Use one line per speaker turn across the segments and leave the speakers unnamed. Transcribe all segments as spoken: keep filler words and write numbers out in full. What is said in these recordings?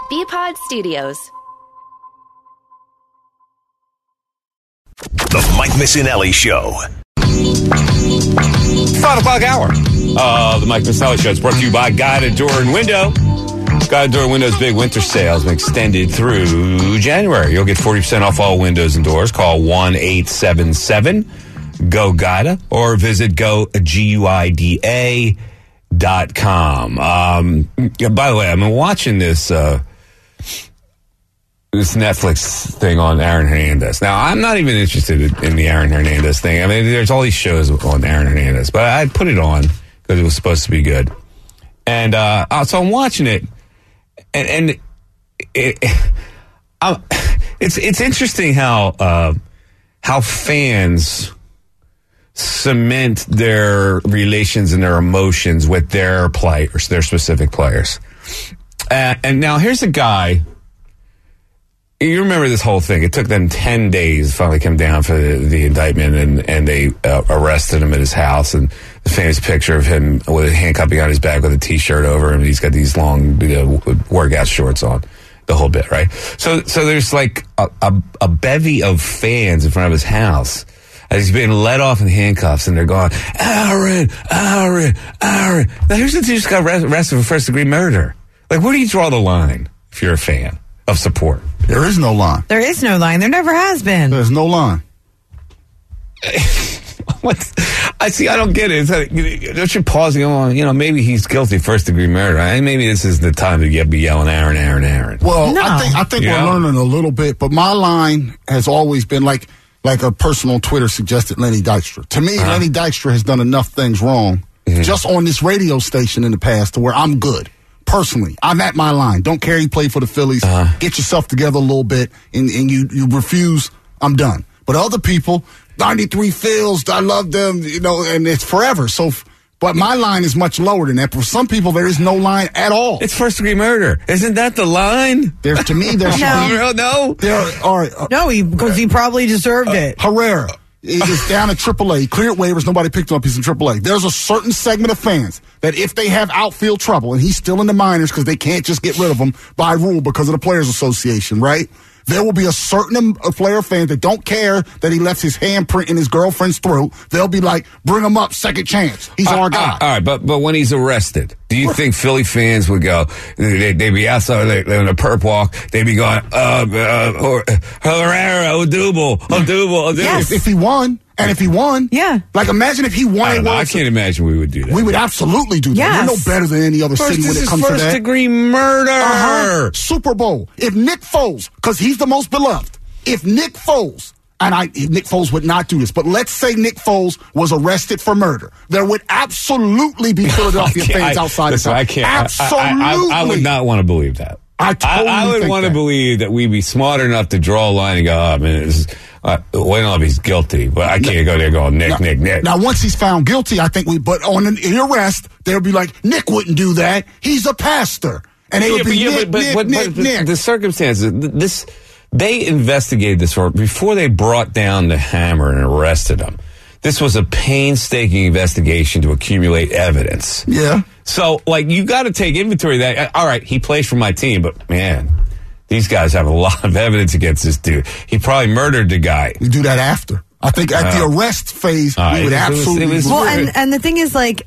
B-Pod Studios.
The Mike Missinelli Show.
Five o'clock hour. Uh, the Mike Missinelli Show is brought to you by Guided Door and Window. Guided Door and Window's big winter sales been extended through January. You'll get forty percent off all windows and doors. Call one eight seven seven G O G I D A or visit go G U I D A dot com. Um, by the way, I've been watching this uh, this Netflix thing on Aaron Hernandez. Now, I'm not even interested in the Aaron Hernandez thing. I mean, there's all these shows on Aaron Hernandez, but I put it on because it was supposed to be good. And uh, so I'm watching it, and, and it, it, I'm, it's it's interesting how uh, how fans cement their relations and their emotions with their players, their specific players. Uh, and now here's a guy. You remember this whole thing. It took them ten days to finally come down for the, the indictment, and, and they uh, arrested him at his house. And the famous picture of him with a handcuff behind his back with a T-shirt over him. He's got these long you know, workout shorts on, the whole bit, right? So so there's like a, a, a bevy of fans in front of his house as he's being let off in handcuffs, and they're going, Aaron, Aaron, Aaron. Now here's the dude who just got arrested for first-degree murder. Like, where do you draw the line if you're a fan of support?
There is no line.
There is no line. There never has been.
There's no line.
What? I see. I don't get it. It's like, don't you pause and go on? You know, maybe he's guilty of first degree murder. I, maybe this is the time to get be yelling Aaron, Aaron, Aaron.
Well,
no.
I think I think
Yeah.
we're learning a little bit, but my line has always been like like a person on Twitter suggested Lenny Dykstra. To me, uh-huh. Lenny Dykstra has done enough things wrong mm-hmm. just on this radio station in the past to where I'm good. Personally, I'm at my line. Don't care you play for the Phillies. Uh-huh. Get yourself together a little bit, and, and you, you refuse, I'm done. But other people, ninety-three Phils, I love them, you know, and it's forever. So, but my line is much lower than that. For some people, there is no line at all.
It's first degree murder. Isn't that the line?
There's to me, there's
No.
no.
There are uh,
No, he because he probably deserved
uh,
it.
Herrera is down at triple A. Cleared waivers. Nobody picked him up. He's in triple A. There's a certain segment of fans that if they have outfield trouble, and he's still in the minors because they can't just get rid of him by rule because of the Players Association, right? There will be a certain a player fans that don't care that he left his handprint in his girlfriend's throat. They'll be like, bring him up, second chance. He's
Uh,
our guy.
uh, all right, but but when he's arrested, do you think Philly fans would go? They, they'd be outside, they, they're in a perp walk. They'd be going, uh, uh, or, Herrera, Odubel, Odubel, Odubel.
Yes.
If he won, and if he won,
Yeah.
like imagine if he won.
I, don't know,
World
I can't imagine we would do that.
We would absolutely do that.
Yes.
We're no better than any other
First,
city when
this
it
is
comes to
first
that.
degree murder.
Uh-huh. Super Bowl. If Nick Foles, because he's the most beloved, if Nick Foles, and I, Nick Foles would not do this, but let's say Nick Foles was arrested for murder, there would absolutely be Philadelphia fans
I,
outside
listen,
of town.
I can't.
Absolutely.
I, I, I, I would not want to believe that.
I totally
I, I would
think
want to
that.
believe that we'd be smart enough to draw a line and go, oh, man, this is, uh, wait until he's guilty. But I can't go there going, Nick,
now,
Nick, Nick.
Now, once he's found guilty, I think we, but on an arrest, they'll be like, Nick wouldn't do that. He's a pastor. And they
Yeah,
would
but,
be,
yeah,
Nick,
but, but,
Nick,
but,
Nick,
but
Nick.
the circumstances, th- this, they investigated this for, before they brought down the hammer and arrested him. This was a painstaking investigation to accumulate evidence.
Yeah.
So, like, you got to take inventory of that. All right, he plays for my team, but man, these guys have a lot of evidence against this dude. He probably murdered the guy.
We do that after. I think at
Uh,
the arrest phase,
uh,
we would
it was-
absolutely.
it was-
Well, and, and the thing is, like,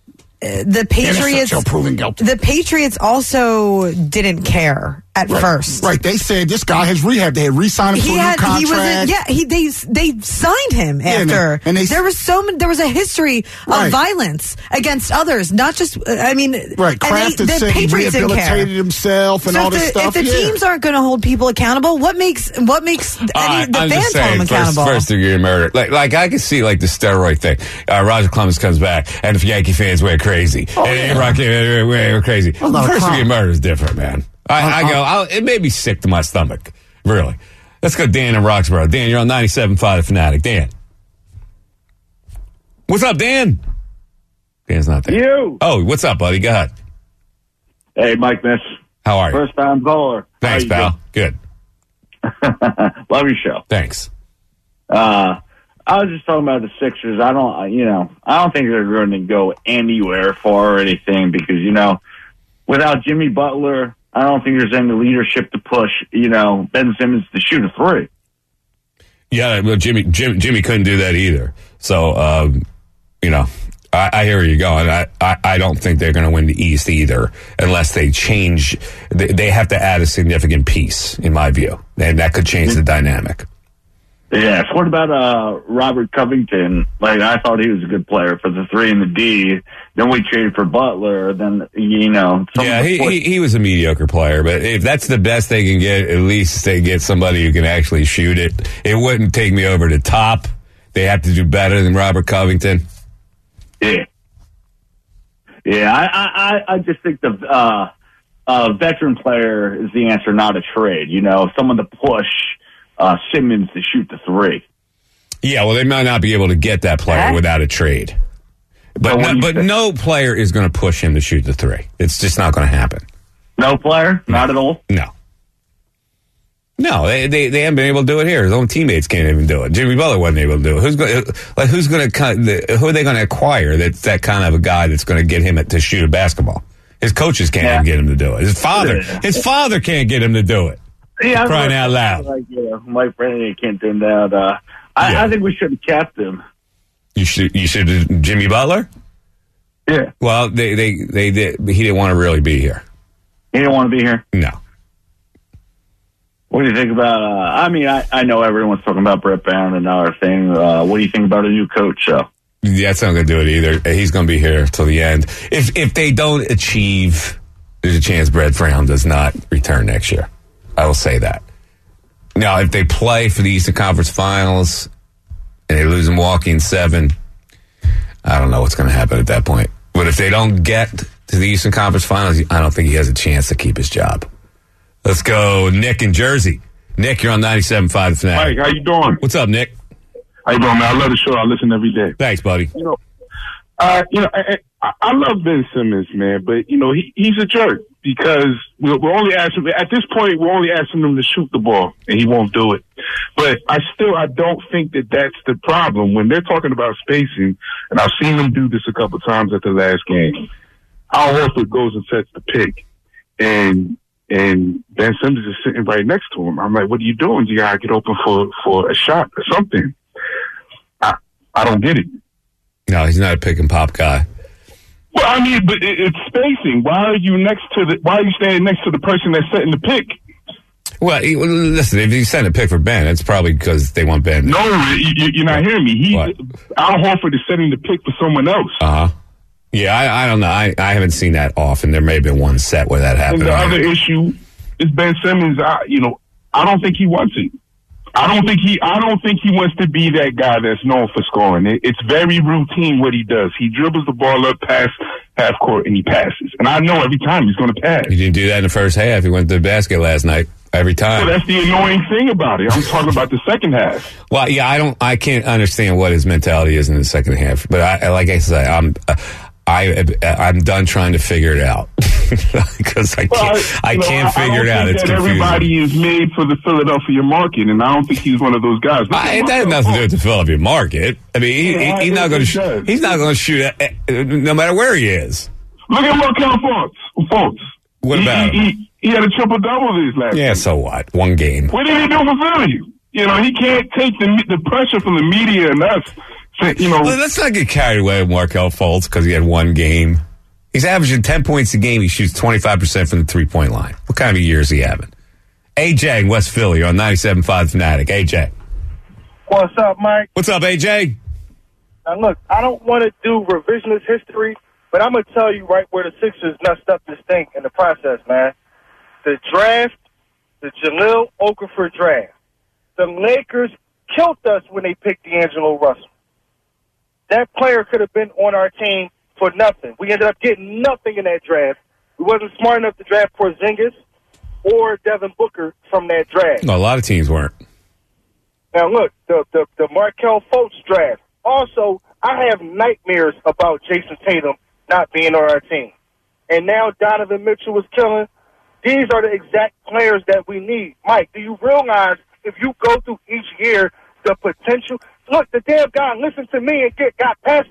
uh, the Patriots,
till proven guilty.
the Patriots also didn't care at
Right.
first.
Right. They said this guy has rehab. They had re-signed him
He
to a
had,
new
he was,
contract.
in, yeah, he they they signed him
Yeah, and
after.
they- and they-
there was so many, there was a history
Right.
of violence against others, not just. uh, I mean,
Right.
and
Kraft
they,
had
the
said he
Patriots didn't care.
rehabilitated himself and
So
all
if
this
the,
stuff.
if the
yeah.
teams aren't going to hold people accountable, what makes what makes any,
Uh,
the
I'm
fans
just
hold
saying,
them
first,
accountable?
first degree murder. Like, like I can see like the steroid thing. Uh, Roger Clemens comes back, and if Yankee fans went crazy,
Oh,
and
yeah.
Rocky went went crazy.
Well, not a
First
crime.
degree murder is different, man. I, I go, I'll, it made me sick to my stomach. Really. Let's go, Dan in Roxborough. Dan, you're on ninety-seven point five The Fanatic. Dan, what's up, Dan? Dan's not there.
You.
Oh, what's up, buddy? Go ahead.
Hey, Mike Miss.
How are you?
First time caller.
Thanks,
How you
pal. Good.
doing? Love your show.
Thanks.
Uh, I was just talking about the Sixers. I don't, you know, I don't think they're going to go anywhere far or anything because, you know, without Jimmy Butler, I don't think there's any leadership to push, you know, Ben Simmons to shoot a three.
Yeah, well, Jimmy, Jim, Jimmy couldn't do that either. So, um, you know, I, I hear where you're going. I, I, I don't think they're going to win the East either unless they change. They, they have to add a significant piece, in my view, and that could change the dynamic.
Yes. What about uh, Robert Covington? Like, I thought he was a good player for the three and the D. Then we traded for Butler. Then, you know.
Yeah, he, he he was a mediocre player, but if that's the best they can get, at least they get somebody who can actually shoot it. It wouldn't take me over the top. They have to do better than Robert Covington.
Yeah. Yeah, I, I, I just think the uh, uh, veteran player is the answer, not a trade. You know, someone to push uh, Simmons to shoot the three.
Yeah, well, they might not be able to get that player
Huh?
without a trade. But
So what
no,
do you
but
think?
no player is going to push him to shoot the three. It's just not going to happen.
No player? Not at all?
No. No, they, they they haven't been able to do it here. His own teammates can't even do it. Jimmy Butler wasn't able to do it. Who's going like who's going to who are they going to acquire that's that kind of a guy that's going to get him to shoot a basketball? His coaches can't
Yeah.
even get him to do it. His father,
Yeah.
his father can't get him to do it.
Yeah,
Crying out loud.
Like, you know, Mike Brennan can't do that. Uh, I,
Yeah.
I think we should have kept him.
You should you should Jimmy Butler.
Yeah.
Well, they they they did. He didn't want to really be here.
He didn't want to be here.
No.
What do you think about, uh, I mean, I, I know everyone's talking about Brett Brown and another thing. Uh, what do you think about a new coach, though?
That's not going to do it either. He's going to be here till the end. If if they don't achieve, there's a chance Brett Brown does not return next year. I will say that. Now, if they play for the Eastern Conference Finals and they lose in Milwaukee in seven, I don't know what's going to happen at that point. But if they don't get to the Eastern Conference Finals, I don't think he has a chance to keep his job. Let's go, Nick in Jersey. Nick, you're on ninety-seven point five The Fanatic.
Mike, how you doing?
What's up, Nick?
How you doing, man? I love the show. I listen every day.
Thanks, buddy.
You know, uh, you know, I, I, I love Ben Simmons, man, but you know, he, he's a jerk because we're, we're only asking at this point. We're only asking him to shoot the ball, and he won't do it. But I still, I don't think that that's the problem when they're talking about spacing. And I've seen them do this a couple times at the last game. Al Horford goes and sets the pick, and and Ben Simmons is sitting right next to him. I'm like, what are you doing? You gotta get open for for a shot or something. I I don't get it.
No, he's not a pick and pop guy.
Well, I mean, but it, it's spacing. Why are you next to the? Why are you standing next to the person that's setting the pick?
Well, he, well, listen, if you send a pick for Ben, it's probably because they want Ben.
No, you, you're not hearing me. He
What?
Al Horford is setting the pick for someone else.
Uh huh. Yeah, I, I don't know. I, I haven't seen that often. There may have been one set where that happened.
And the other issue is Ben Simmons. I, you know, I don't think he wants it. I don't think he. I don't think he wants to be that guy that's known for scoring. It, it's very routine what he does. He dribbles the ball up past half court and he passes. And I know every time he's going to pass.
He didn't do that in the first half. He went to the basket last night every time.
So that's the annoying thing about it. I'm talking about the second half.
Well, yeah, I don't. I can't understand what his mentality is in the second half. But I, like I said, I'm. Uh, I, I'm done trying to figure it out because I can't.
Well,
I, I
you know,
can't
I,
figure
I
it out.
think
It's
that
confusing.
everybody is made for the Philadelphia market, and I don't think he's one of those guys. Look
I,
at
that has
Markelle
nothing to do with
Fultz.
the Philadelphia market. I mean, he,
Yeah,
he, he's
it-
not going
it
to.
does.
He's not going to shoot at, at- no matter where he is.
Look at Markelle Fultz. Fultz.
What
he,
about
he,
him?
he, he had a triple double this last.
Yeah,
year.
so what? One game.
What did he do for Philly? You know, he can't take the the pressure from the media and us. Say, you know,
Well, let's not get carried away with Markelle Fultz because he had one game. He's averaging ten points a game. He shoots twenty-five percent from the three-point line. What kind of a year is he having? A J in West Philly on ninety-seven point five Fanatic. A J.
What's up, Mike?
What's up, A J?
Now, look, I don't want to do revisionist history, but I'm going to tell you right where the Sixers messed up this thing in the process, man. The draft, the Jahlil Okafor draft. The Lakers killed us when they picked D'Angelo Russell. That player could have been on our team for nothing. We ended up getting nothing in that draft. We wasn't smart enough to draft Porzingis or Devin Booker from that draft.
No, a lot of teams weren't.
Now, look, the, the, the Markelle Fultz draft. Also, I have nightmares about Jason Tatum not being on our team. And now Donovan Mitchell was killing. These are the exact players that we need. Mike, do you realize if you go through each year, the potential? Look, the damn guy listened to me and get, got Pasnich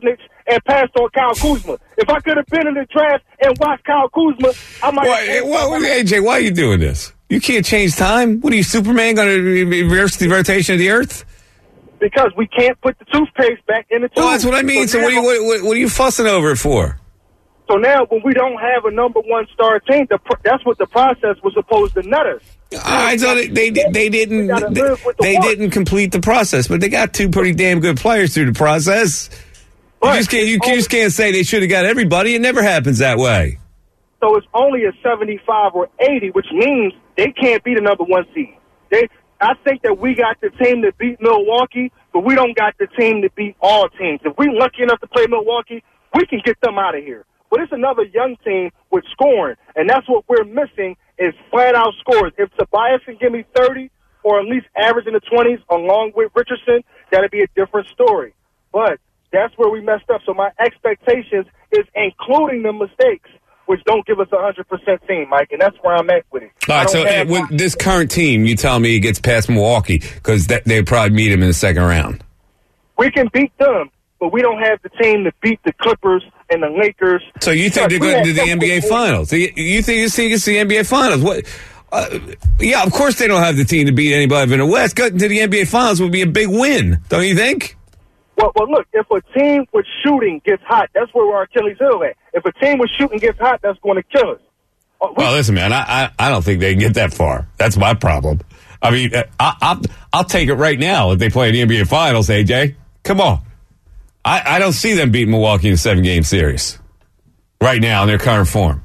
and passed on Kyle Kuzma. If I could have been in the draft and watched Kyle Kuzma, I might have...
Why, why, A J, why are you doing this? You can't change time? What are you, Superman, going to reverse the rotation of the Earth?
Because we can't put the toothpaste back in the tube.
Well, that's what I mean. So, so what, are you, what, what are you fussing over it for?
So now when we don't have a number one star team, the, that's what the process was supposed to net us.
I thought it, they they didn't they, the they didn't complete the process, but they got two pretty damn good players through the process. You just can't you just can't say they should have got everybody. It never happens that way.
So it's only a seventy-five or eighty, which means they can't be the number one seed. They, I think that we got the team to beat Milwaukee, but we don't got the team to beat all teams. If we're lucky enough to play Milwaukee, we can get them out of here. But it's another young team with scoring, and that's what we're missing is flat-out scores. If Tobias can give me thirty or at least average in the twenties along with Richardson, that'd be a different story. But that's where we messed up. So my expectations is including the mistakes, which don't give us a one hundred percent team, Mike, and that's where I'm at with it.
All right, so uh, with this current team, you tell me it gets past Milwaukee because they'll probably meet him in the second round.
We can beat them, but we don't have the team to beat the Clippers and the Lakers.
So you think they're going to the N B A Finals? You think this team gets to the N B A Finals? What? Uh, yeah, of course they don't have the team to beat anybody in the West. Getting to the N B A Finals would be a big win, don't you think?
Well, well, look, if a team with shooting gets hot, that's where our Achilles heel at. If a team with shooting gets hot, that's going to kill us. Uh, we-
well, listen, man, I, I I don't think they can get that far. That's my problem. I mean, I, I'll, I'll take it right now if they play in the N B A Finals, A J. Come on. I, I don't see them beating Milwaukee in a seven-game series right now in their current form.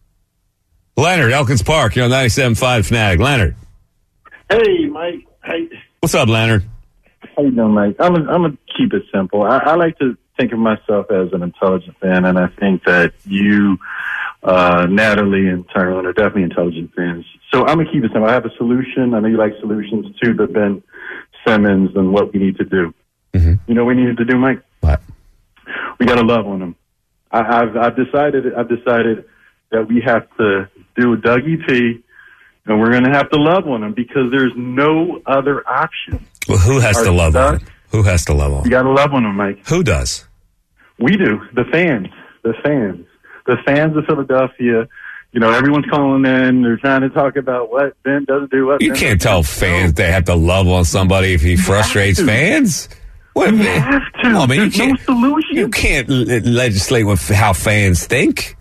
Leonard, Elkins Park, you're on ninety-seven point five Fanatic. Leonard.
Hey, Mike. Hey.
What's up, Leonard?
How you doing, Mike? I'm going to keep it simple. I, I like to think of myself as an intelligent fan, and I think that you, uh, Natalie, and Tyrone are definitely intelligent fans. So I'm going to keep it simple. I have a solution. I know you like solutions, too, to Ben Simmons and what we need to do.
Mm-hmm.
You know what we need to do, Mike?
What?
We got to love on him. I, I've, I've decided. I've decided that we have to do Dougie P, and we're going to have to love on him because there's no other option.
Well, who has
Our
to love
stuff,
on him? Who has to love on him?
You got to love on him, Mike.
Who does?
We do. The fans. The fans. The fans of Philadelphia. You know, everyone's calling in. They're trying to talk about what Ben doesn't do. What
you
Ben
can't tell fans they have to love on somebody if he frustrates fans. What?
You have to.
Come on, man,
There's
you
no
can't,
solution.
You can't l- legislate with how fans think.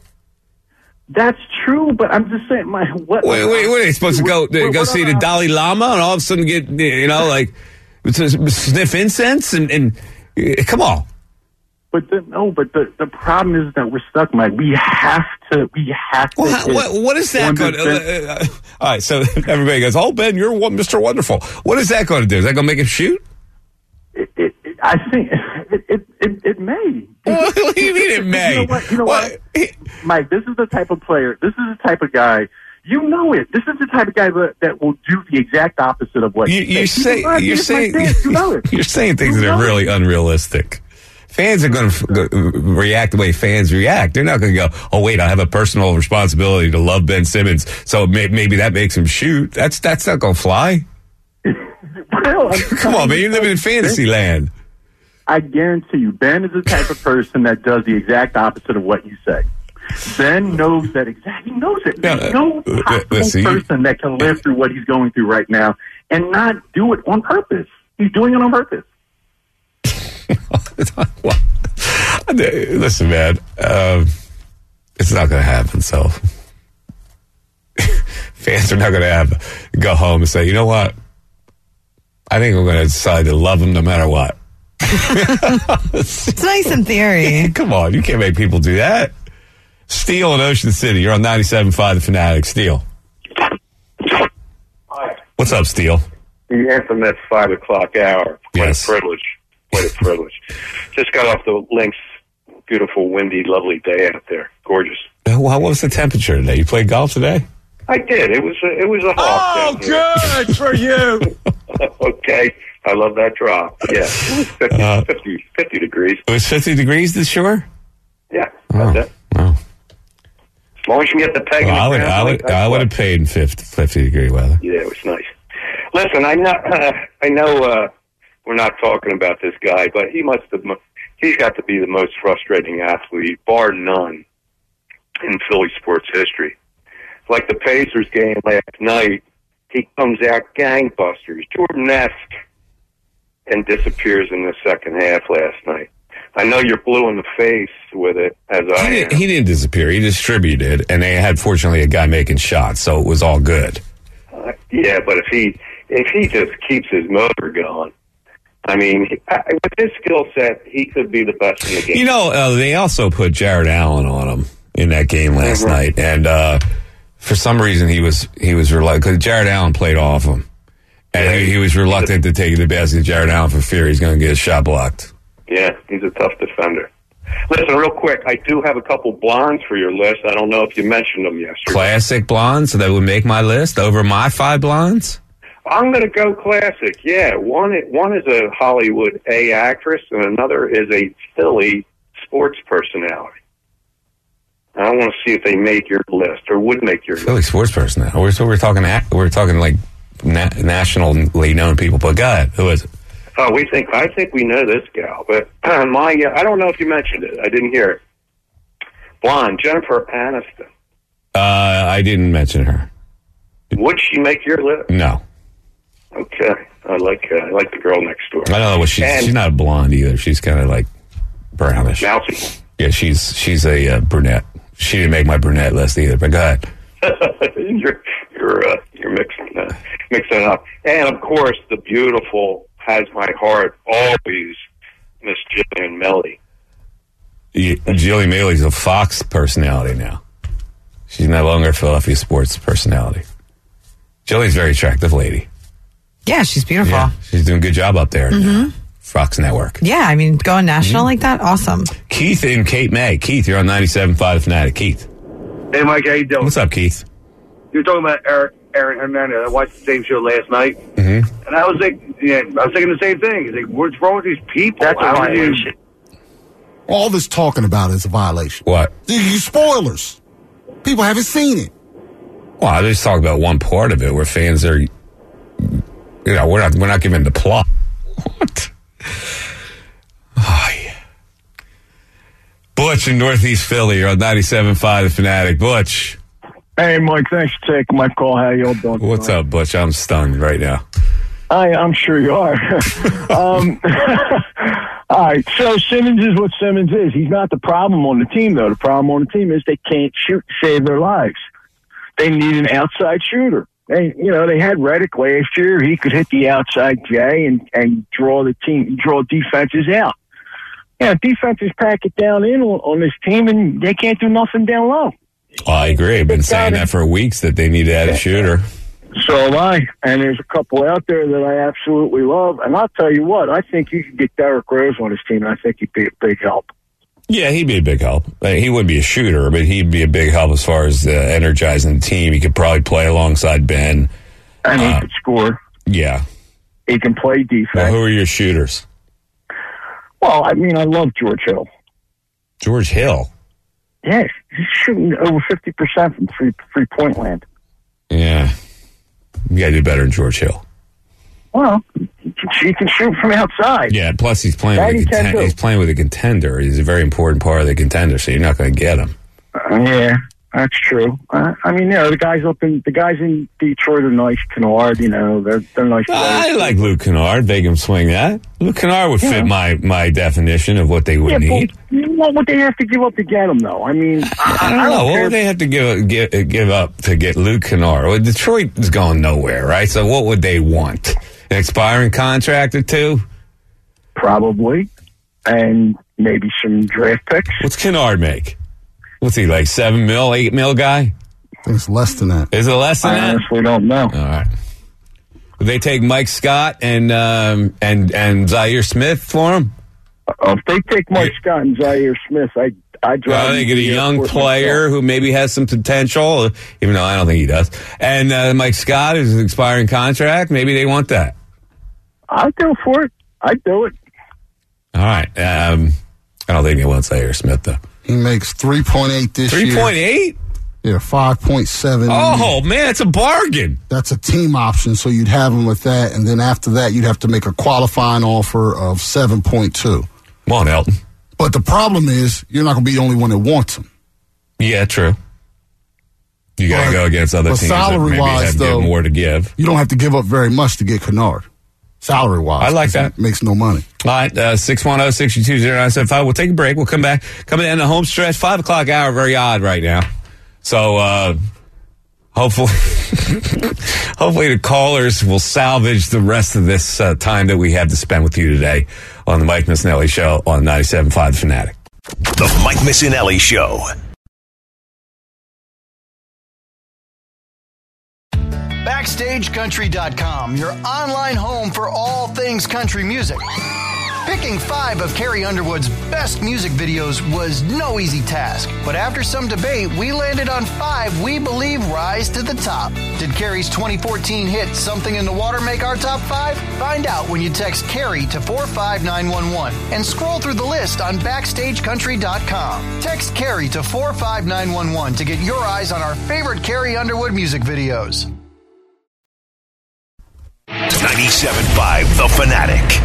That's true, but I'm just saying, my what?
Wait, wait, what are they supposed to go
what,
go
what
see the Dalai Lama and all of a sudden get, you know, like sniff incense and, and come on.
But the, no, but the, the problem is that we're stuck, Mike. We have to. We have to.
Well, how, what, what is that going to? Uh, uh, all right, so everybody goes, "Oh, Ben, you're Mister Wonderful." What is that going to do? Is that going to make him shoot?
It, it, it, I think it it, it, it may.
What do you mean it may?
You know what? You know
what?
what? Mike, this is the type of player. This is the type of guy. You know it. This is the type of guy that, that will do the exact opposite of what
you, you say.
You're
You're saying.
you know it.
You're saying things
you
that are really it. unrealistic. Fans are going to react the way fans react. They're not going to go, oh, wait, I have a personal responsibility to love Ben Simmons, so may, maybe that makes him shoot. That's that's not going to fly.
Well,
come on, man. You're living in fantasy land.
I guarantee you, Ben is the type of person that does the exact opposite of what you say. Ben knows that exactly. He knows it. There's no possible listen, person that can live through what he's going through right now and not do it on purpose. He's doing it on purpose.
Listen, man, um, it's not going to happen. So fans are not going to have go home and say, you know what? I think we're going to decide to love him no matter what.
It's nice in theory.
Come on, you can't make people do that. Steele in Ocean City, you're on ninety-seven point five The Fanatic. Steele.
Hi.
What's up, Steele?
The infamous five o'clock hour. What
yes.
a privilege. What a privilege. Just got off the Lynx. Beautiful, windy, lovely day out there. Gorgeous.
Well, what was the temperature today? You played golf today?
I did. It was a, it was a hawk.
Oh, good for you.
Okay. I love that drop. Yeah. It was fifty, uh, fifty, fifty degrees.
It was fifty degrees this shore?
Yeah.
Oh,
that's it.
Oh.
As long as you get the peg
well,
in the
I would,
ground,
I would, I would have paid in fifty, fifty degree weather.
Yeah, it was nice. Listen, I know, uh, I know uh, we're not talking about this guy, but he must have he's got to be the most frustrating athlete, bar none, in Philly sports history. Like the Pacers game last night, he comes out gangbusters, Jordan-esque, and disappears in the second half last night. I know you're blue in the face with it, as I
He
am.
didn't, he didn't disappear. He distributed, and they had, fortunately, a guy making shots, so it was all good.
Uh, yeah, but if he if he just keeps his motor going, I mean, he- I- with his skill set, he could be the best in the game.
You know, uh, they also put Jared Allen on him in that game last
Mhm.
night, and uh, for some reason he was he was reluctant because Jared Allen played off him, and
Yeah,
he, he was reluctant to take the basket. Jared Allen for fear he's going to get his shot blocked.
Yeah, he's a tough defender. Listen, real quick, I do have a couple blondes for your list. I don't know if you mentioned them yesterday.
Classic blondes, so that would make my list over my five blondes.
I'm going to go classic. Yeah, one one is a Hollywood A actress, and another is a Philly sports personality. I want to see if they make your list or would make your
Philly
list.
sports person now. We're so we're talking act- we're talking like na- nationally known people. But go ahead, who is it?
Oh, we think I think we know this gal, but uh, my uh, I don't know if you mentioned it. I didn't hear it. Blonde Jennifer Aniston.
Uh, I didn't mention her.
Would she make your list?
No,
Okay, I like uh, I like the girl next door.
I don't know what she's.
And-
She's not a blonde either. She's kind of like brownish.
Mousy.
Yeah, she's she's a uh, brunette. She didn't make my brunette list either. But go ahead.
you're you're uh, you're mixing uh, mixing it up, and of course the beautiful has my heart always, Miss Jillian Melly.
Y- Jillian Mailey's a Fox personality now. She's no longer a Philadelphia sports personality. Jillian's a very attractive lady.
Yeah, she's beautiful.
Yeah,
Yeah,
she's doing a good job up there. in, uh, Fox Network.
I mean, going national
Mm-hmm.
like that, awesome.
Keith and Cape May. Keith, you're on ninety-seven point five The Fanatic. Keith.
Hey, Mike, how you doing?
What's up, Keith?
You were talking about Aaron, Aaron Hernandez. I watched the same show last night,
Mm-hmm.
and I was like, yeah, I was thinking the same thing. It's like, what's wrong with these people?
That's a
How do you-
violation. All this talking about is a violation.
What?
These spoilers. People haven't seen it.
Well, I just talk about one part of it where fans are, you know, we're not we're not giving the plot. What? Oh, yeah. Butch in Northeast Philly. You're on ninety-seven point five The Fanatic. Butch.
Hey, Mike, thanks for taking my call. How y'all doing?
What's
tonight?
up, Butch? I'm stunned right now.
I, I'm sure you are. um, all right, so Simmons is what Simmons is. He's not the problem on the team, though. The problem on the team is they can't shoot to save their lives. They need an outside shooter. They, you know, they had Redick last year. He could hit the outside J and, and draw the team, draw defenses out. Yeah, defenses pack it down in on, on this team, and they can't do nothing down low.
Oh, I agree. I've been saying that for weeks that they need to add a shooter.
So am I. And there's a couple out there that I absolutely love. And I'll tell you what, I think you could get Derrick Rose on his team, and I think he'd be a big help.
Yeah, he'd be a big help. Uh, He wouldn't be a shooter, but he'd be a big help as far as uh, energizing the team. He could probably play alongside Ben.
And he
Uh,
could score.
Yeah.
He can play defense.
Well, who are your shooters?
Well, I mean, I love George Hill.
George Hill.
Yes, he's shooting over fifty percent from three, three point land.
Yeah. You got to do better than George Hill.
Well, he can, he can shoot from outside.
Yeah, plus he's playing
That
with a
he can
conten-
do.
he's playing with a contender. He's a very important part of the contender, so you're not going to get him.
Uh, yeah, that's true. Uh, I mean, you know, the guys up in the guys in Detroit are nice. Kennard, you know, they're they're nice.
I
players.
like Luke Kennard. They can swing that. Luke Kennard would
Yeah.
fit my, my definition of what they would
Yeah,
need.
but you know what they have to give up to get him, though. I mean, I,
I don't
I
know. What
care.
would they have to give give, give up to get Luke Kennard? Well, Detroit is going nowhere, right? So what would they want? An expiring contract or two?
Probably, and maybe some draft picks.
What's Kennard make? What's he, like seven mil, eight mil guy?
I think it's less than that.
Is it less than
I
that?
honestly don't know.
All right. Would they take Mike Scott and um, and and Zaire Smith for him?
Uh, if they take Mike Scott and Zaire Smith, I I drive.
Well, they
them
get
to
a
the
young
airport
player
myself.
who maybe has some potential, even though I don't think he does. And uh, Mike Scott is an expiring contract. Maybe they want that.
I'd go for it. I'd do it.
All right. Um, I don't think they want Zaire Smith, though.
He makes three point eight this year.
three point eight?
Yeah, five point seven.
Oh, man, it's a bargain.
That's a team option, so you'd have him with that. And then after that, you'd have to make a qualifying offer of seven point two.
Come on, Elton.
But the problem is, you're not going to be the only one that wants him.
Yeah, true. You got to go against other teams that maybe have
though,
more to give.
You don't have to give up very much to get Kennard. Salary-wise.
I like that.
Makes no money.
All right, uh, six one zero, six two zero, nine seven five. We'll take a break. We'll come back. Coming in the home stretch, five o'clock hour, very odd right now. So, uh, hopefully, hopefully the callers will salvage the rest of this uh, time that we have to spend with you today on the Mike Missinelli Show on ninety-seven point five The Fanatic.
The Mike Missinelli Show.
Backstage Country dot com, your online home for all things country music. Picking five of Carrie Underwood's best music videos was no easy task, but after some debate, we landed on five we believe rise to the top. Did Carrie's twenty fourteen hit Something in the Water make our top five? Find out when you text Carrie to four five nine one one and scroll through the list on Backstage Country dot com. Text Carrie to four five nine one one to get your eyes on our favorite Carrie Underwood music videos.
ninety-seven point five The Fanatic.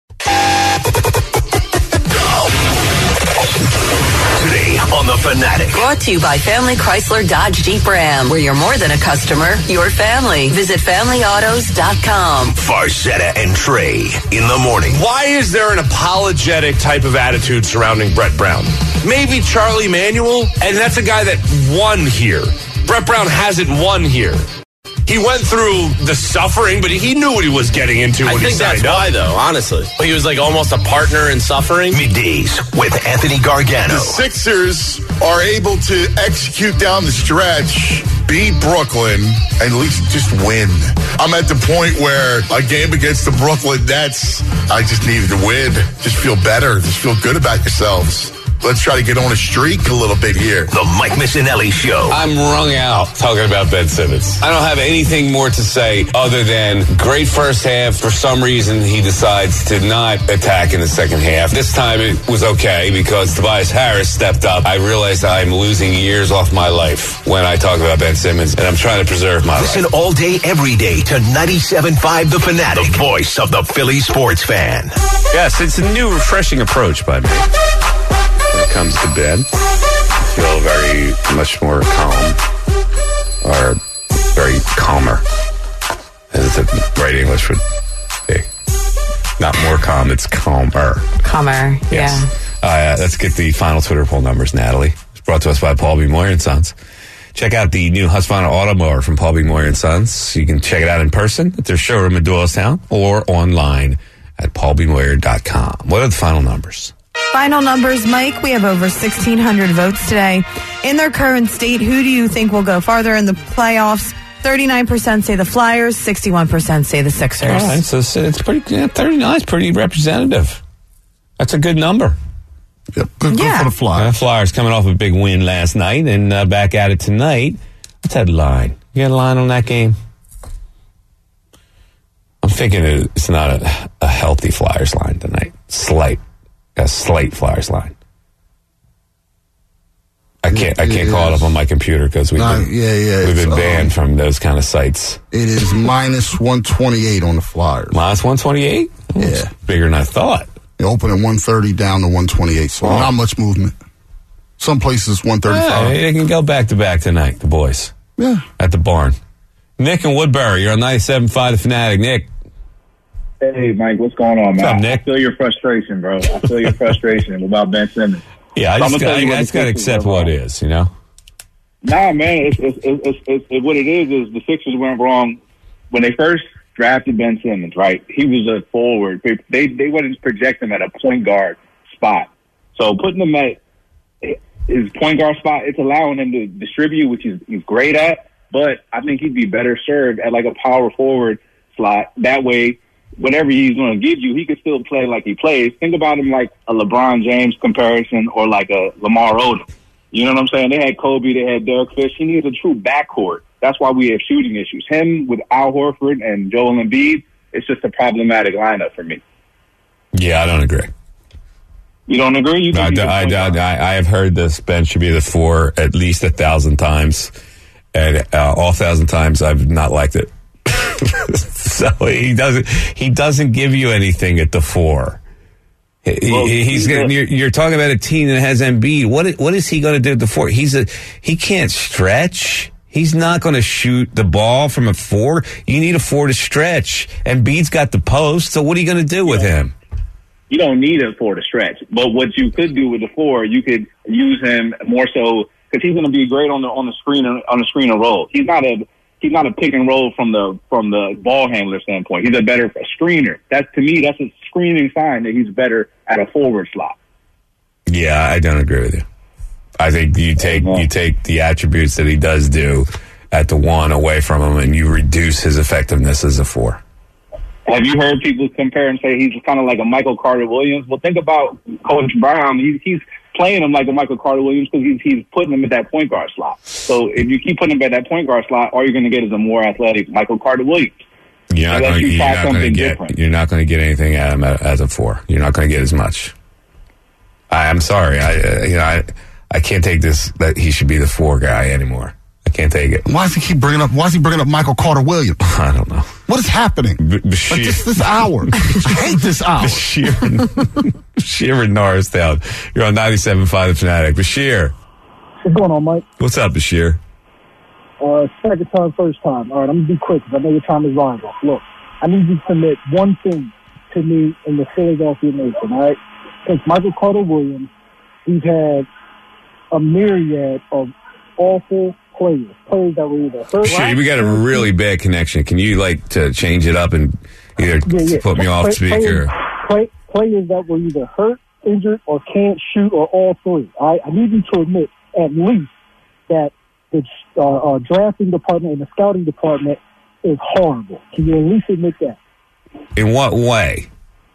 Today on The Fanatic.
Brought to you by Family Chrysler Dodge Jeep Ram, where you're more than a customer, you're family. Visit family autos dot com.
Farzetta and Trey in the morning.
Why is there an apologetic type of attitude surrounding Brett Brown? Maybe Charlie Manuel, and that's a guy that won here. Brett Brown hasn't won here. He went through the suffering, but he knew what he was getting into when
I
he
think
signed
that's
up.
why, though, honestly. He was like almost a partner in suffering.
Middays with Anthony Gargano.
The Sixers are able to execute down the stretch, beat Brooklyn, and at least just win. I'm at the point where a game against the Brooklyn Nets, I just needed to win. Just feel better. Just feel good about yourselves. Let's try to get on a streak a little bit here.
The Mike Missinelli Show.
I'm wrung out talking about Ben Simmons. I don't have anything more to say other than great first half. For some reason, he decides to not attack in the second half. This time it was okay because Tobias Harris stepped up. I realized I'm losing years off my life when I talk about Ben Simmons, and I'm trying to preserve my
Listen
life.
all day, every day to ninety-seven point five The Fanatic, the voice of the Philly sports fan.
Yes, it's a new, refreshing approach by me. When it comes to bed, I feel very much more calm, or very calmer, as the right English would be. Not more calm, it's calmer.
Calmer,
yes. Yeah. Uh, let's get the final Twitter poll numbers, Natalie. It's brought to us by Paul B. Moyer and Sons. Check out the new Husqvarna Auto Mower from Paul B. Moyer and Sons. You can check it out in person at their showroom in Doylestown or online at paul b moyer dot com. What are the final numbers?
Final numbers, Mike. We have over sixteen hundred votes today. In their current state, who do you think will go farther in the playoffs? thirty-nine percent say the Flyers, sixty-one percent say the Sixers.
All right, so it's pretty, yeah, thirty-nine is pretty representative. That's a good number.
Yep, good,
yeah.
good for the Flyers.
Uh, Flyers coming off a big win last night and uh, back at it tonight. What's that line? You got a line on that game? I'm thinking it's not a, a healthy Flyers line tonight. Slight. A slight Flyers line. I can't. I can't call it up on my computer because we've
Nah,
been,
yeah, yeah,
we've been
it's,
banned
um,
from those kind of sites.
It is minus one twenty-eight on the Flyers.
Minus one twenty-eight. Oh,
Yeah,
it's bigger than I thought.
they open at one thirty down to one twenty-eight. So
Oh.
not much movement. Some places one
Yeah,
thirty-five.
they can go back to back tonight. The boys.
Yeah.
At the barn. Nick and Woodbury. You're on ninety-seven point five The Fanatic. Nick.
Hey, Mike, what's going on, man?
What's up, Nick?
I feel your frustration, bro. I feel your frustration about Ben Simmons.
Yeah, I
So I'm
just,
gonna tell
I,
you what
I
the
just got to
Sixers
accept
are
what
wrong.
is, you know?
Nah, man, it's, it's, it's, it's, it's, what it is is the Sixers went wrong when they first drafted Ben Simmons, right? He was a forward. They they wanted to project him at a point guard spot. So putting him at his point guard spot, it's allowing him to distribute, which he's, he's great at, but I think he'd be better served at like a power forward slot. That way, whatever he's going to give you, he could still play like he plays. Think about him like a LeBron James comparison or like a Lamar Odom. You know what I'm saying? They had Kobe, they had Derek Fish. He needs a true backcourt. That's why we have shooting issues. Him with Al Horford and Joel Embiid, it's just a problematic lineup for me.
Yeah, I don't agree.
You don't agree? You
I,
think he's a
I,
point
I,
guard?
I, I have heard this Ben should be the four at least a thousand times, and uh, all thousand times I've not liked it. So he doesn't he doesn't give you anything at the four. He,
Well,
he- he's gonna, you're, you're talking about a team that has Embiid. What i- what is he going to do at the four? He's a he can't stretch. He's not going to shoot the ball from a four. You need a four to stretch. Embiid's got the post. So what are you going to do with him?
You don't need a four to stretch. But what you could do with the four, you could use him more so because he's going to be great on the on the screen on the screen and roll. He's not a he's not a pick and roll from the from the ball handler standpoint. He's a better screener. That's to me, that's a screening sign that he's better at a forward slot.
Yeah, I don't agree with you. I think you take you take the attributes that he does do at the one away from him, and you reduce his effectiveness as a four.
Have you heard people compare and say he's kind of like a Michael Carter Williams? Well, think about Coach Brown. He's, he's playing him like a Michael Carter Williams because he's, he's putting him at that point guard slot. So if you keep putting him at that point guard slot, all you're going to get is a more athletic Michael Carter Williams.
You're not
Unless
going
you
to
try
get.
something different.
You're not going to get anything out of him as a four. You're not going to get as much. I, I'm sorry. I uh, you know I I can't take this that he should be the four guy anymore. I can't take it.
Why does he keep bringing up? Why is he bringing up Michael Carter Williams?
I don't know.
What is happening?
B-
like
Bashir,
this, this hour. I hate this hour.
Bashir, Bashir in Norristown. You're on ninety-seven point five The Fanatic. Bashir,
What's going on, Mike?
what's up, Bashir?
Uh, second time, first time. All right, I'm going to be quick because I know your time is valuable. Look, I need you to commit one thing to me in the Philadelphia Nation, all right? Since Michael Carter Williams, we've had a myriad of awful players, players that were either hurt.
Bashir, we got a really bad connection. Can you like to change it up and either
Yeah, yeah.
put me off
Play-
speaker?
Players, play, players that were either hurt, injured, or can't shoot, or all three. All right? I need you to admit at least that the uh, uh, drafting department and the scouting department is horrible. Can you at least admit that?
In what way?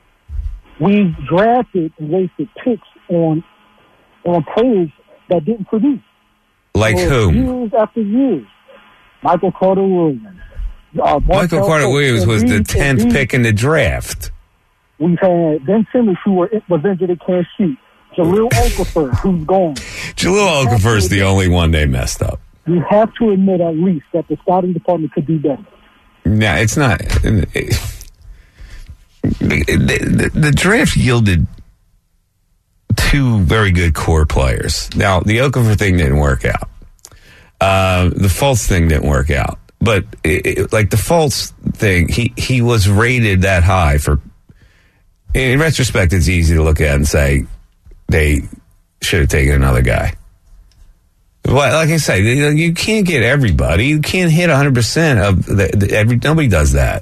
We've drafted and wasted picks on on players that didn't produce.
Like
For
whom?
Years after years. Michael Carter Williams. Uh,
Michael
Markel
Carter
Fultz,
Williams was the
Embiid,
tenth
Embiid.
pick in the draft.
We've had Ben Simmons, who were, was injured and can't shoot. Jaleel Okafor, who's gone.
Jaleel Okafor's the only one they messed up.
You have to admit at least that the scouting department could do better.
No, it's not. The, the, the draft yielded two very good core players. Now, the Okafor thing didn't work out. Uh, the Fultz thing didn't work out. But, it, it, like, the Fultz thing, he, he was rated that high for... In retrospect, it's easy to look at and say they should have taken another guy. Well, like I say, you can't get everybody. You can't hit one hundred percent of the, the every. Nobody does that.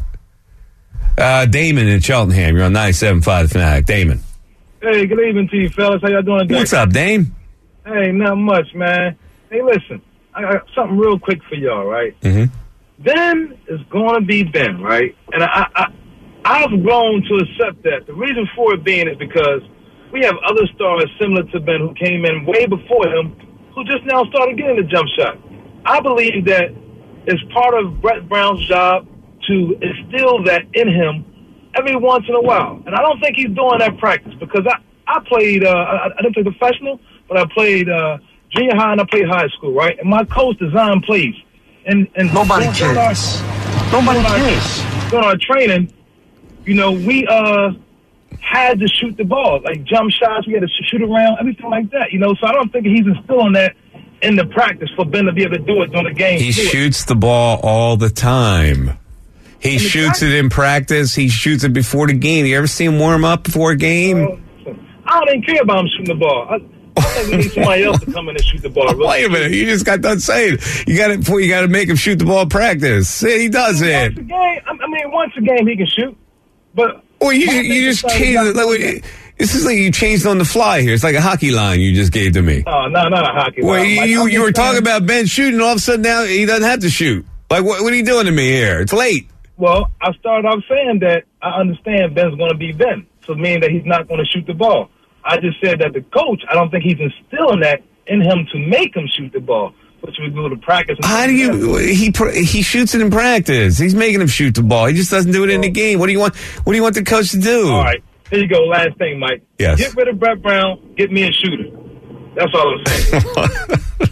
Uh, Damon in Cheltenham. You're on ninety-seven point five The Fanatic. Damon.
Hey, good evening to you, fellas. How y'all doing today?
What's up, Dame?
Hey, not much, man. Hey, listen, I got something real quick for y'all, right?
Mm-hmm.
Ben is going to be Ben, right? And I, I, I've grown to accept that. The reason for it being is because we have other stars similar to Ben who came in way before him who just now started getting the jump shot. I believe that it's part of Brett Brown's job to instill that in him every once in a while. And I don't think he's doing that practice because I, I played, uh, I, I didn't play professional, but I played uh, junior high and I played high school, right? And my coach designed plays. And, and
Nobody
during
cares.
Our,
Nobody
during our-
cares.
During our training, you know, we uh, had to shoot the ball, like jump shots. We had to shoot around, everything like that, you know. So I don't think he's instilling that in the practice for Ben to be able to do it during the game.
He
Do it.
shoots the ball all the time. He shoots it in practice. He shoots it before the game. You ever see him warm up before a game?
I don't even care about him shooting the ball. I, I think we need somebody else to come in and shoot the ball.
Wait a minute. You just got done saying you got to you got to make him shoot the ball in practice. See, he does
Once
it.
a game, I I mean, once a game he can shoot, but
Well, you
my
you
thing
just
is,
changed.
uh,
Like, wait, this is like you changed on the fly here. It's like a hockey line you just gave to me.
Oh, no, not a hockey.
Well,
line.
you
Like,
you,
I'm
you were
just
talking
saying-
about Ben shooting. All of a sudden now he doesn't have to shoot. Like what what are you doing to me here? It's late.
Well, I started off saying that I understand Ben's going to be Ben, so meaning that he's not going to shoot the ball. I just said that the coach, I don't think he's instilling that in him to make him shoot the ball, which we go to practice. And
How do you? He pr- he shoots it in practice. He's making him shoot the ball. He just doesn't do it in the game. What do you want? What do you want the coach to do?
All right, here you go. Last thing, Mike.
Yes.
Get rid of Brett Brown. Get me a shooter. That's all I'm saying.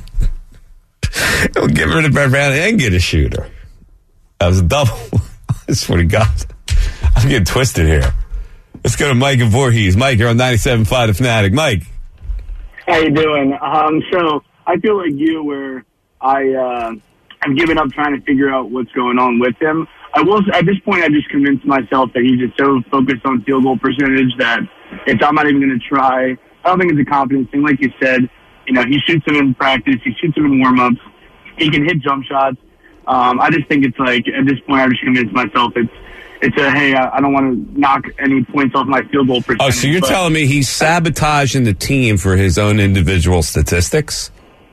Don't get rid of Brett Brown and get a shooter. That was a double. I swear to God, I'm getting twisted here. Let's go to Mike and Voorhees. Mike, you're on ninety-seven point five The Fanatic. Mike.
How you doing? Um, so I feel like you, where I uh, I've given up trying to figure out what's going on with him. I will at this point. I just convinced myself that he's just so focused on field goal percentage that it's I'm not even going to try. I don't think it's a confidence thing. Like you said, you know, he shoots them in practice. He shoots them in warm-ups. He can hit jump shots. Um, I just think it's like at this point, I just convinced myself it's. It's a, hey, I don't want to knock any points off my field goal percentage.
Oh, so you're
but,
telling me he's sabotaging the team for his own individual statistics?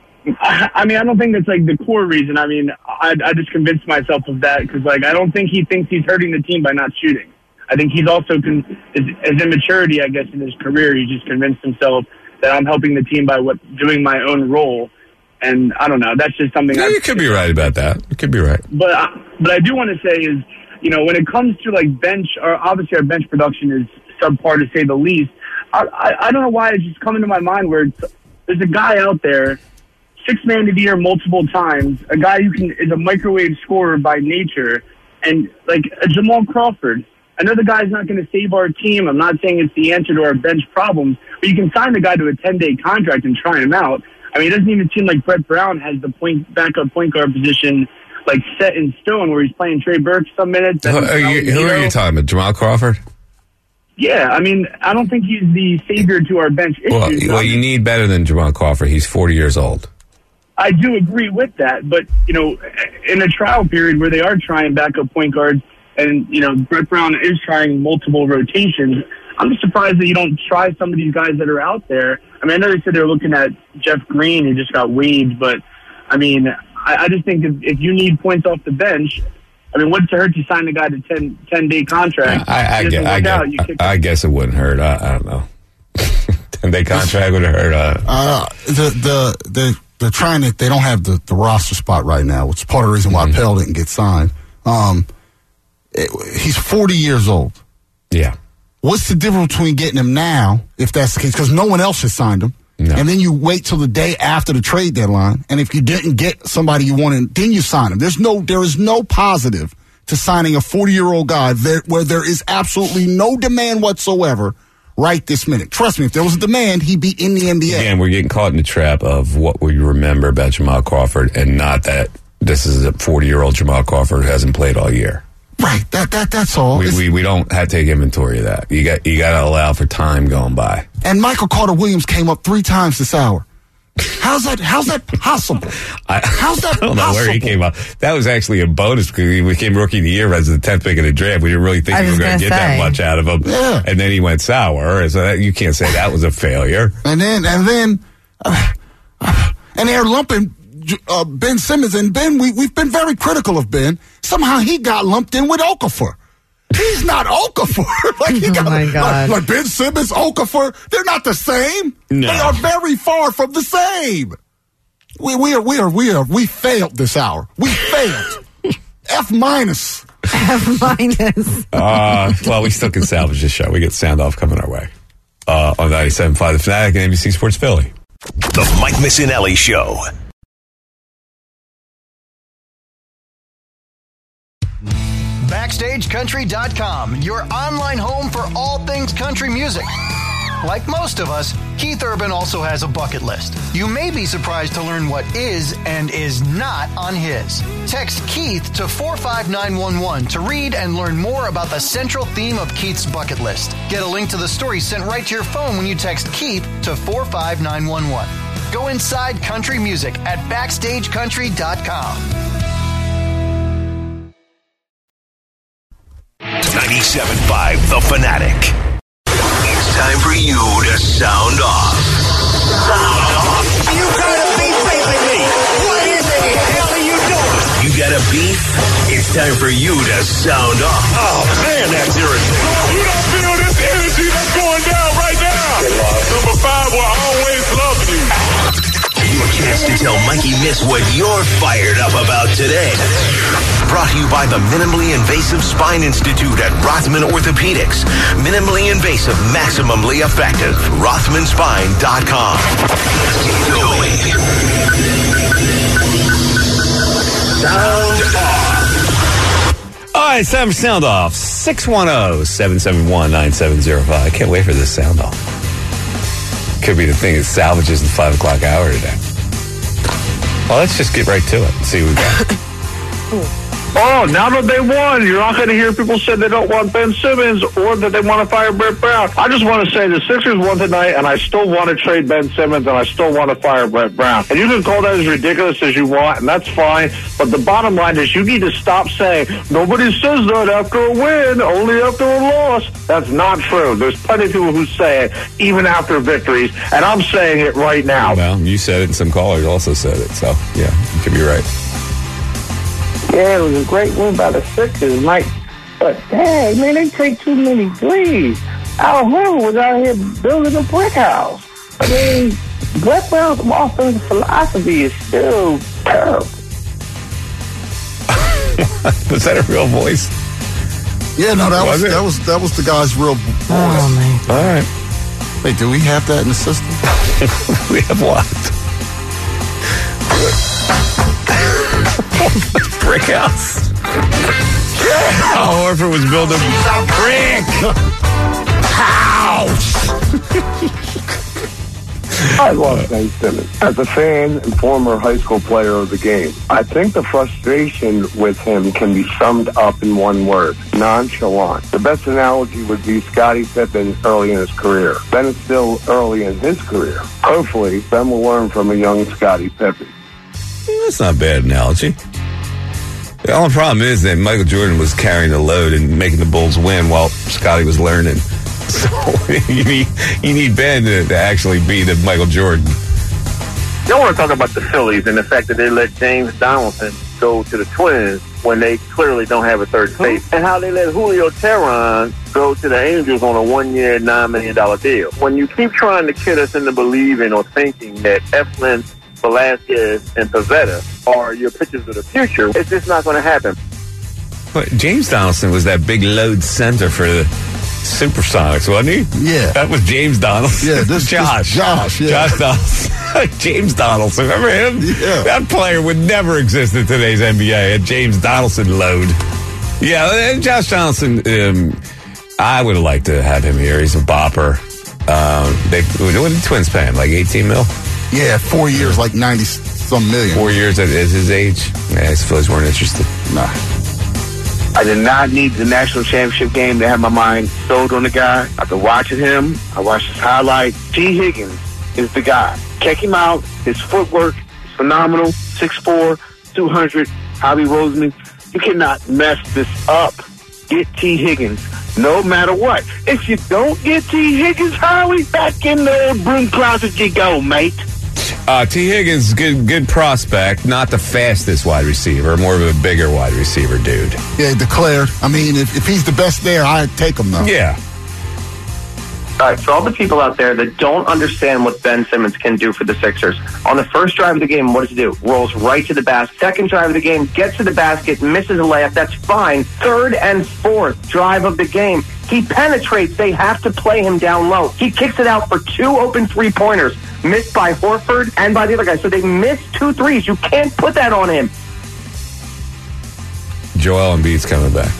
I, I mean, I don't think that's, like, the core reason. I mean, I, I just convinced myself of that because, like, I don't think he thinks he's hurting the team by not shooting. I think he's also, con- his, his immaturity, I guess, in his career, he just convinced himself that I'm helping the team by what doing my own role. And I don't know. That's just something
Yeah,
I...
you could be right about that. You could be right.
But, I, but I do want to say is, you know, when it comes to, like, bench, or obviously our bench production is subpar to say the least. I, I, I don't know why it's just coming to my mind where it's, there's a guy out there, six-man of the year multiple times, a guy who can is a microwave scorer by nature, and, like, a Jamal Crawford. I know the guy's not going to save our team. I'm not saying it's the answer to our bench problems, but you can sign the guy to a ten-day contract and try him out. I mean, it doesn't even seem like Brett Brown has the point backup point guard position like set in stone where he's playing Trey Burke some minutes.
Who are, you, who are you talking about? Jamal Crawford?
Yeah, I mean, I don't think he's the savior to our bench
Well,
issues.
well, you need better than Jamal Crawford. He's forty years old.
I do agree with that, but, you know, in a trial period where they are trying backup point guards and, you know, Brett Brown is trying multiple rotations, I'm just surprised that you don't try some of these guys that are out there. I mean, I know they said they were looking at Jeff Green, who just got waived, but, I mean, I, I just think if, if you need points off the bench, I mean, what's it hurt to sign the guy to ten, ten-day contract?
I, I,
It doesn't
guess, I,
work
guess,
out, you kick
I, I guess it wouldn't hurt. I, I don't know. ten-day contract would have hurt. Uh,
Uh, the the the they're trying to. They don't have the, the roster spot right now, which is part of the reason why
Mm-hmm.
Pell didn't get signed. Um, it, he's forty years old.
Yeah.
What's the difference between getting him now, if that's the case, because no one else has signed him,
No.
and then you wait till the day after the trade deadline, and if you didn't get somebody you wanted, then you sign him. There's no, there is no positive to signing a forty-year-old guy there, where there is absolutely no demand whatsoever right this minute. Trust me, if there was a demand, he'd be in the N B A.
Again, we're getting caught in the trap of what we remember about Jamal Crawford, and not that this is a forty-year-old Jamal Crawford who hasn't played all year.
Right. That that that's all.
We, we we don't have to take inventory of that. You got you got to allow for time going by.
And Michael Carter Williams came up three times this hour. How's that? How's that possible?
I,
How's that
I don't know
possible?
where he came up. That was actually a bonus because he became rookie of the year as the tenth pick of the draft. We didn't really think
I
we were
was
going to
gonna
get that
say.
much out of him.
Yeah.
And then he went sour. So that, you can't say that was a failure.
And then and then uh, uh, and they're lumping uh, Ben Simmons, and Ben. We we've been very critical of Ben. Somehow he got lumped in with Okafor. He's not Okafor. like he
Oh,
got,
my God.
Like, like Ben Simmons, Okafor. They're not the same.
No.
They are very far from the same. We we are we are we are we failed this hour. We failed. F minus.
F minus.
Uh, well, we still can salvage this show. We get sound off coming our way uh, on ninety-seven point five The Fanatic and N B C Sports Philly.
The Mike Missinelli Show.
Backstage Country dot com, your online home for all things country music. Like most of us, Keith Urban also has a bucket list. You may be surprised to learn what is and is not on his. Text Keith to four five nine one one to read and learn more about the central theme of Keith's bucket list. Get a link to the story sent right to your phone when you text Keith to four five nine one one. Go inside country music at Backstage Country dot com.
ninety-seven point five The Fanatic. It's time for you to sound off. Sound off.
You got a beef facing me. What in the hell are you doing?
You got a beef? It's time for you to sound off.
Oh, man, that's irritating.
You don't feel this energy that's going down right now. Number five will always love you.
Your chance to tell Mikey Miss what you're fired up about today. Brought to you by the Minimally Invasive Spine Institute at Rothman Orthopedics. Minimally invasive, maximally effective. Rothman Spine dot com.
Sound off. All right, time for sound offs. six one zero, seven seven one, nine seven zero five. I can't wait for this sound off. Could be the thing that salvages the five o'clock hour today. Well, let's just get right to it and see what we got.
Oh, now that they won, you're not going to hear people say they don't want Ben Simmons or that they want to fire Brett Brown. I just want to say the Sixers won tonight, and I still want to trade Ben Simmons, and I still want to fire Brett Brown. And you can call that as ridiculous as you want, and that's fine. But the bottom line is you need to stop saying, nobody says that after a win, only after a loss. That's not true. There's plenty of people who say it, even after victories, and I'm saying it right now.
Well, you said it, and some callers also said it, so, yeah, you could be right.
Yeah, it was a great win by the Sixers, Mike. But, dang, man, they take too many threes. Al Horford was out here building a brick house. I mean, Brett Brown's offensive philosophy is still terrible.
Was that a real voice?
Yeah, no, that was,
Was it?
that was that was the guy's real voice.
Oh, man.
All right.
Wait, do we have that in the system?
We have what? Brick house. Al Horford was building a brick house.
I love Ben Simmons. As a fan and former high school player of the game, I think the frustration with him can be summed up in one word: nonchalant. The best analogy would be Scottie Pippen early in his career. Ben is still early in his career. Hopefully, Ben will learn from a young Scottie Pippen.
That's not a bad analogy. The only problem is that Michael Jordan was carrying the load and making the Bulls win while Scottie was learning. So you need you need Ben to, to actually be the Michael Jordan.
You don't want to talk about the Phillies and the fact that they let James Donaldson go to the Twins when they clearly don't have a third base, and how they let Julio Teheran go to the Angels on a one-year, nine million dollars deal. When you keep trying to kid us into believing or thinking that Eflin, Velasquez, and Pavetta are your pitchers of the future, it's just not going to happen.
But James Donaldson was that big load center for the Supersonics, wasn't he?
Yeah.
That was James Donaldson.
Yeah, this
Josh.
This Josh, yeah.
Josh Donaldson. James Donaldson. Remember him?
Yeah.
That player would never exist in today's N B A. A James Donaldson load. Yeah, and Josh Donaldson, um, I would have liked to have him here. He's a bopper. Um, they, what did the Twins pay him? Like eighteen mil?
Yeah, four years, like ninety some million.
Four years at, at his age? Yeah, his Phillies weren't interested.
Nah.
I did not need the national championship game to have my mind sold on the guy. After watching him, I watched his highlights. T. Higgins is the guy. Check him out. His footwork is phenomenal. six four, two hundred. Howie Roseman. You cannot mess this up. Get T. Higgins no matter what. If you don't get T. Higgins, Howie, back in the broom closet you go, mate.
Uh, T. Higgins, good good prospect, not the fastest wide receiver, more of a bigger wide receiver dude.
Yeah, declared. I mean, if, if he's the best there, I'd take him, though.
Yeah.
All right, for all the people out there that don't understand what Ben Simmons can do for the Sixers, on the first drive of the game, what does he do? Rolls right to the basket. Second drive of the game, gets to the basket, misses a layup. That's fine. Third and fourth drive of the game, he penetrates. They have to play him down low. He kicks it out for two open three-pointers, missed by Horford and by the other guy. So they missed two threes. You can't put that on him.
Joel Embiid's coming back.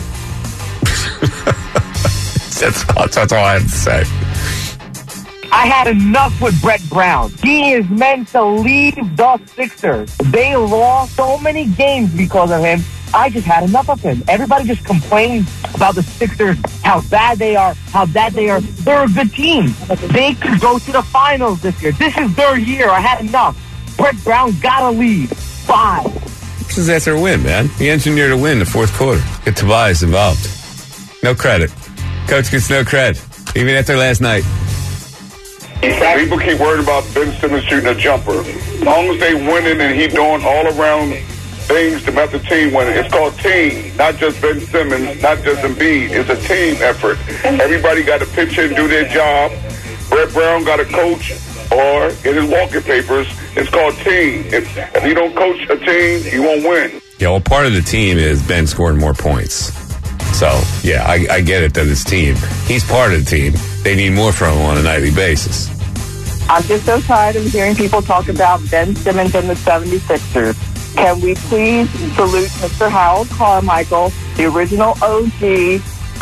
that's, that's all I have to say.
I had enough with Brett Brown. He is meant to leave the Sixers. They lost so many games because of him. I just had enough of him. Everybody just complains about the Sixers, how bad they are, how bad they are. They're a good team. They could go to the finals this year. This is their year. I had enough. Brett Brown gotta leave. Bye.
This is after a win, man. He engineered a win in the fourth quarter. Get Tobias involved. No credit. Coach gets no credit, even after last night.
People keep worried about Ben Simmons shooting a jumper. As long as they winning and he doing all around things to make the team winning. It's called team, not just Ben Simmons, not just Embiid. It's a team effort. Everybody got to pitch in, do their job. Brett Brown got to coach or get his walking papers. It's called team. If, if you don't coach a team, you won't win.
Yeah, well, part of the team is Ben scoring more points. So, yeah, I, I get it that it's team. He's part of the team. They need more from him on a nightly basis.
I'm just so tired of hearing people talk about Ben Simmons and the seventy-sixers. Can we please salute Mister Harold Carmichael, the original O G for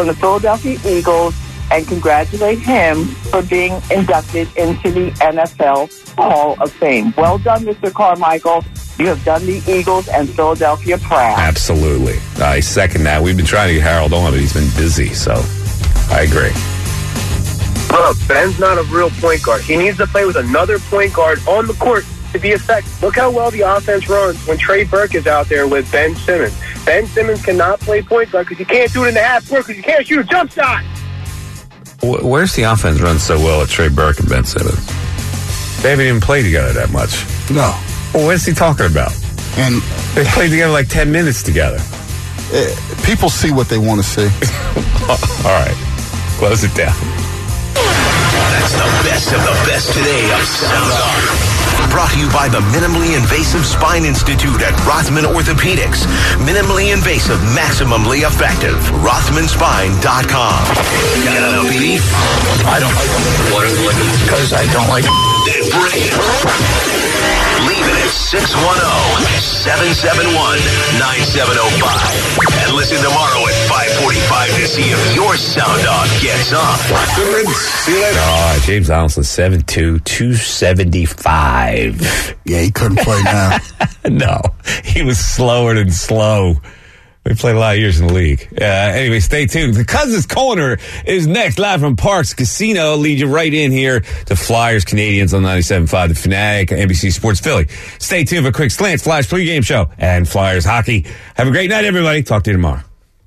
from the Philadelphia Eagles and congratulate him for being inducted into the N F L Hall of Fame. Well done, Mister Carmichael. You have done the Eagles and Philadelphia proud.
Absolutely. I second that. We've been trying to get Harold on, but he's been busy, so I agree.
Look, Ben's not a real point guard. He needs to play with another point guard on the court to be effective. Look how well the offense runs when Trey Burke is out there with Ben Simmons. Ben Simmons cannot play point guard because he can't do it in the half court because he can't shoot a jump shot.
Where's the offense run so well at Trey Burke and Ben Simmons? They haven't even played together that much.
No.
Well, what is he talking about?
And
they played together like ten minutes together.
Uh, people see what they want to see.
All right. Close it down.
That's the best of the best today of Sound Off. Brought to you by the Minimally Invasive Spine Institute at Rothman Orthopedics. Minimally invasive, maximally effective. Rothman Spine dot com. Got a beef? I don't like it. What is it? Because I don't like it. Then bring it. Leave it at six one zero, seven seven one, nine seven zero five. And listen tomorrow at five forty-five to see if your sound off gets on.
See you later. Oh, James Donaldson, seven two, two seventy-five.
Yeah, he couldn't play now.
No, he was slower than slow. We played a lot of years in the league. Uh, anyway, stay tuned. The Cousins Corner is next, live from Parks Casino. Lead you right in here to Flyers Canadians on ninety-seven point five, The Fanatic, N B C Sports Philly. Stay tuned for a quick slant, Flyers pregame show, and Flyers hockey. Have a great night, everybody. Talk to you tomorrow.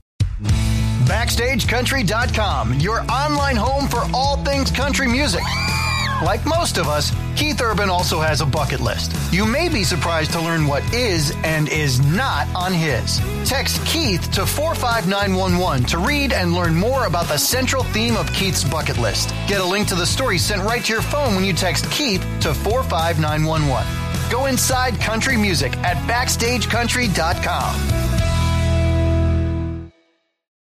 Backstage Country dot com, your online home for all things country music. Like most of us, Keith Urban also has a bucket list. You may be surprised to learn what is and is not on his. Text Keith to four five nine one one to read and learn more about the central theme of Keith's bucket list. Get a link to the story sent right to your phone when you text Keith to four five nine one one. Go inside country music at Backstage Country dot com.